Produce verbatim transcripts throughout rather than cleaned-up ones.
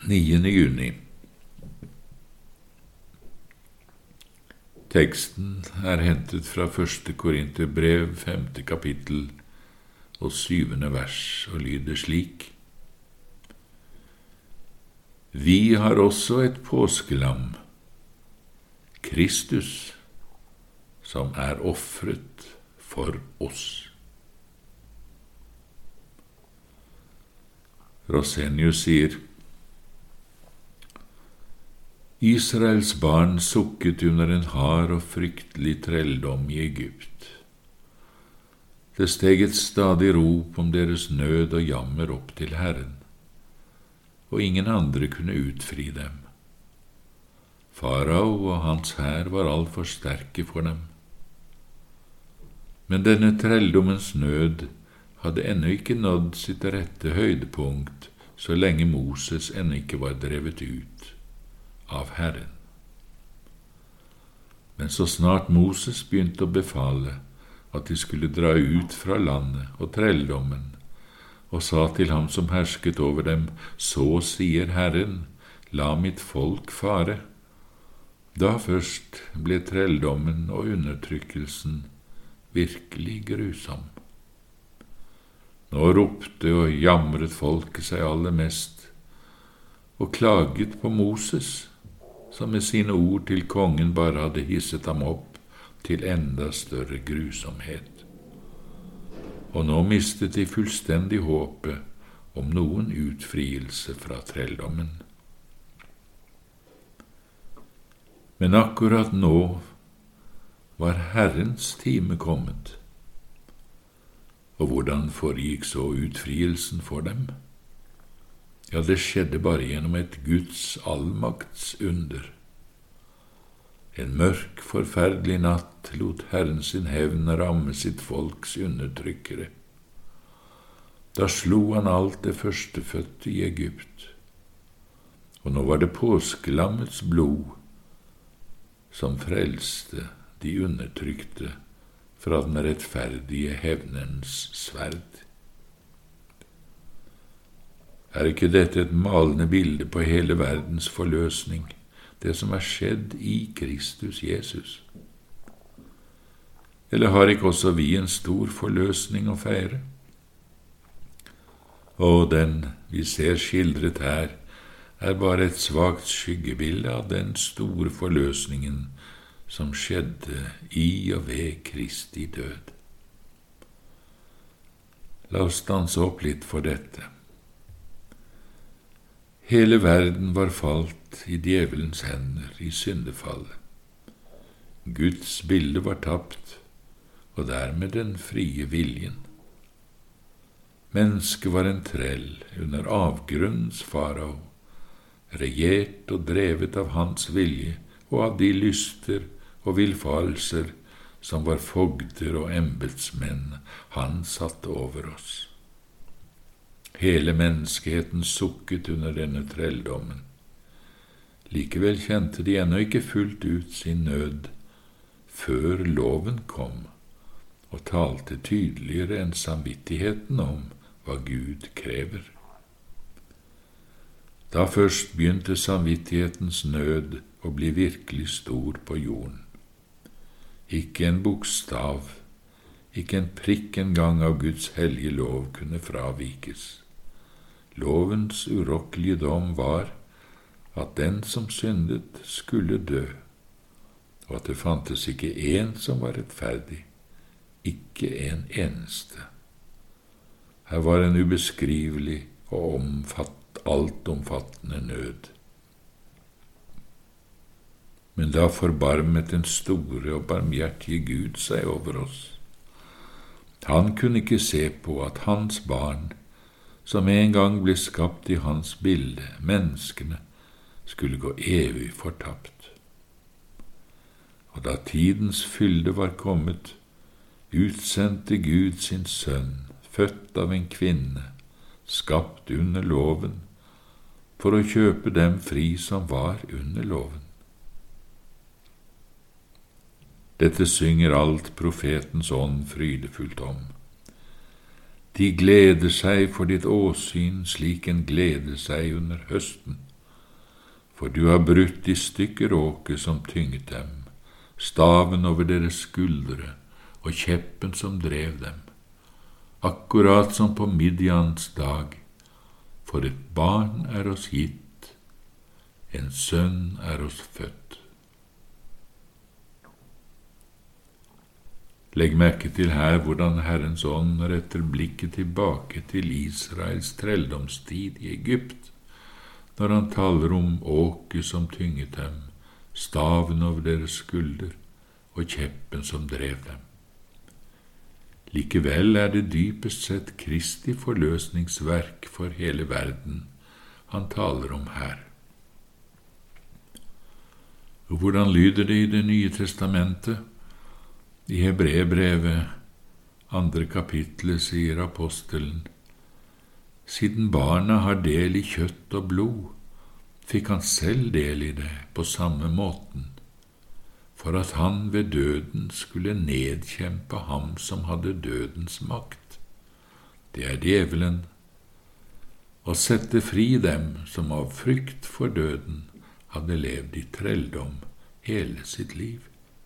niende juni. Teksten er hentet fra første Korinterbrev, femte kapittel og syvende vers, og lyder slik: Vi har også et påskelam, Kristus, som er offret for oss. Rosenius sier: Israels barn sukket under en hard og fryktelig trelldom i Egypt. Det steg et stadig rop om deres nød og jammer opp til Herren, og ingen andre kunne utfri dem. Farao og hans hær var alt for sterke for dem. Men denne trelldommens nød hadde ennå ikke nådd sitt rette høydepunkt så lenge Moses ennå ikke var drevet ut av Herren. Men så snart Moses begynte å befale at de skulle dra ut fra landet og trelldommen, og sa til ham som hersket over dem, så sier Herren, la mitt folk fare. Da først ble trelldommen og undertrykkelsen virkelig grusom. Nå ropte og jamret folket seg aller mest, og klaget på Moses, som med sine ord til kongen bare hadde hisset ham opp til enda større grusomhet. Og nå mistet de fullstendig håpet om noen utfrielse fra trelldommen. Men akkurat nå var Herrens time kommet. Og hvordan foregikk så utfrielsen for dem? Ja, det skjedde bare gjennom et Guds allmakts under. En mørk, forferdelig natt lot Herren sin hevn ramme sitt folks undertrykkere. Da slo han alt det førstefødte i Egypt, og nå var det påskelammets blod som frelste de undertrykte fra den rettferdige hevnens sverd. Er ikke dette et malende bilde på hele verdens forløsning, det som er skjedd i Kristus Jesus? Eller har ikke også vi en stor forløsning å feire? Og den vi ser skildret her, er bare et svagt skyggebilde av den store forløsningen som skjedde i og ved Kristi død. La oss stanse opp litt for dette. Hele verden var falt i djevelens hender i syndefallet. Guds bilde var tapt, og dermed den frie viljen. Mennesket var en trell under avgrunnens farao, regjert og drevet av hans vilje og av de lyster og villfarelser som var fogder og embetsmenn han satte over oss. Hele menneskeheten sukket under denne trelldommen. Likevel kjente de ennå ikke fullt ut sin nød før loven kom og talte tydeligere enn samvittigheten om hva Gud krever. Da først begynte samvittighetens nød å bli virkelig stor på jorden. Ikke en bokstav, ikke en prikk engang av Guds hellige lov kunne fravikes. Lovens urokkelige dom var at den som syndet skulle dø, og at det fantes ikke en som var rettferdig, ikke en eneste. Her var en ubeskrivelig og omfatt, altomfattende nød. Men da forbarmet den store og barmhjertige Gud seg over oss. Han kunne ikke se på at hans barn, som en gang ble skapt i hans bilde, menneskene, skulle gå evig fortapt. Og da tidens fylde var kommet, utsendte Gud sin sønn, født av en kvinne, skapt under loven, for å kjøpe dem fri som var under loven. Dette synger alt profetens ånd frydefullt om. De gleder seg for ditt åsyn slik en gleder seg under høsten, for du har brutt i stykker åket som tynget dem, staven over deres skuldre og kjeppen som drev dem, akkurat som på Midjans dag, for et barn er oss gitt, en sønn er oss født. Legg merke til her hvordan Herrens ånd retter blikket tilbake til Israels trelldomstid i Egypt, når han taler om åket som tynget dem, staven over deres skulder og kjeppen som drev dem. Likevel er det dypest sett Kristi forløsningsverk for hele verden han taler om her. Og hvordan lyder det i Det nye testamentet? I Hebreerbrevet, andre kapitlet, sier apostelen: Siden barna har del i kjøtt og blod, fikk han selv del i det på samme måten, for at han ved døden skulle nedkjempe ham som hadde dødens makt, det er djevelen, og sette fri dem som av frykt for døden hadde levd i trelldom hele sitt liv.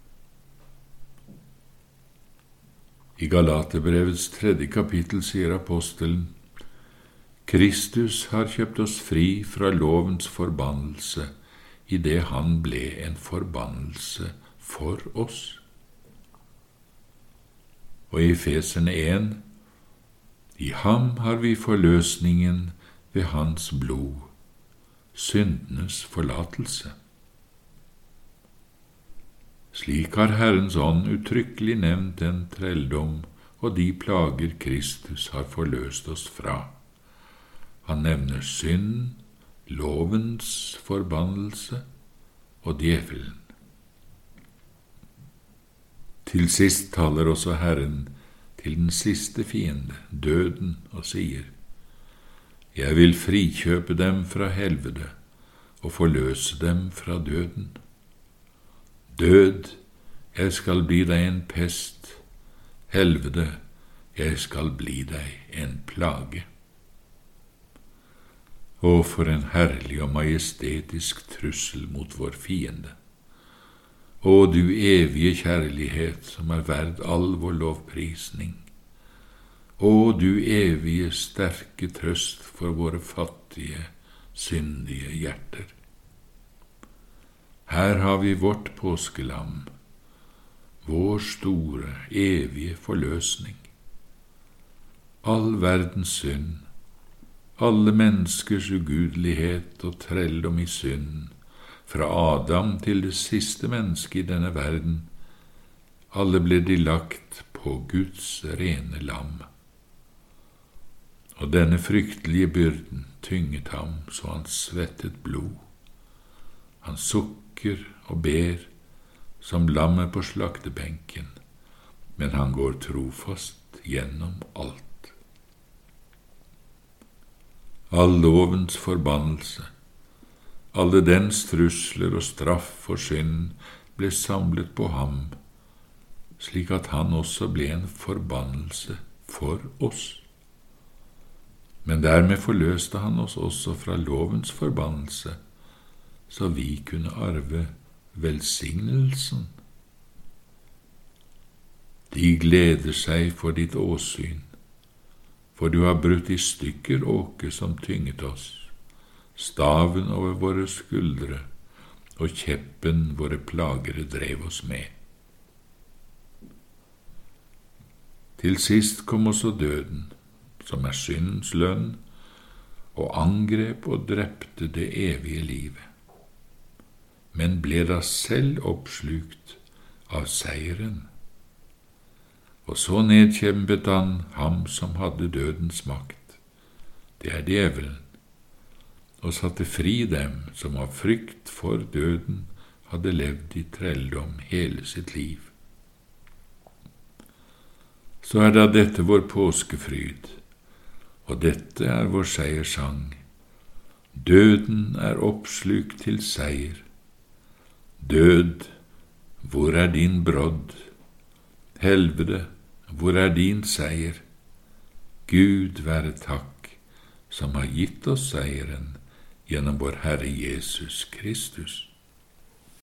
I Galaterbrevets tredje kapittel sier apostelen: Kristus har kjøpt oss fri fra lovens forbannelse, i det han ble en forbannelse for oss. Og i Efeserne en: I ham har vi forløsningen ved hans blod, syndenes forlatelse. Slik har Herrens ånd uttrykkelig nevnt den trelldom og de plager Kristus har forløst oss fra. Han nevner synd, lovens forbannelse og djevelen. Til sist taler også Herren til den siste fiende, døden, og sier: Jeg vil frikjøpe dem fra helvete og forløse dem fra døden. Død, jeg skal bli deg en pest, helvete, jeg skal bli deg en plage. Å, for en herlig og majestetisk trussel mot vår fiende. Å, du evige kjærlighet som er verd all vår lovprisning. Å, du evige sterke trøst for våre fattige, syndige hjerter. Her har vi vårt påskelam, vår store, evige forløsning. All verdens synd, alle menneskers ugudelighet og trelldom i synd, fra Adam til det siste mennesket i denne verden, alle ble de lagt på Guds rene lam. Og denne fryktelige byrden tynget ham så han svettet blod. Han sukker og ber som lammet på slaktebenken, men han går trofast gjennom alt. All lovens forbannelse, alle dens trusler og straff for synd ble samlet på ham, slik at han også ble en forbannelse for oss. Men dermed forløste han oss også fra lovens forbannelse, så vi kunne arve velsignelsen. De gleder seg for ditt åsyn, for du har brutt i stykker åket som tynget oss, staven over våre skuldre og kjeppen våre plagere drev oss med. Til sist kom også døden, som er syndens lønn, og angrep og drepte det evige livet, men ble da selv oppslukt av seieren. Og så nedkjempet han ham som hadde dødens makt, det er djevelen, og satte fri dem som av frykt for døden hadde levd i trelldom hele sitt liv. Så er da dette vår påskefryd, og dette er vår seiersang. Døden er oppslukt til seier. Død, hvor er din brodd? Helvete, hvor er din seier? Gud være takk, som har gitt oss seieren gjennom vår Herre Jesus Kristus.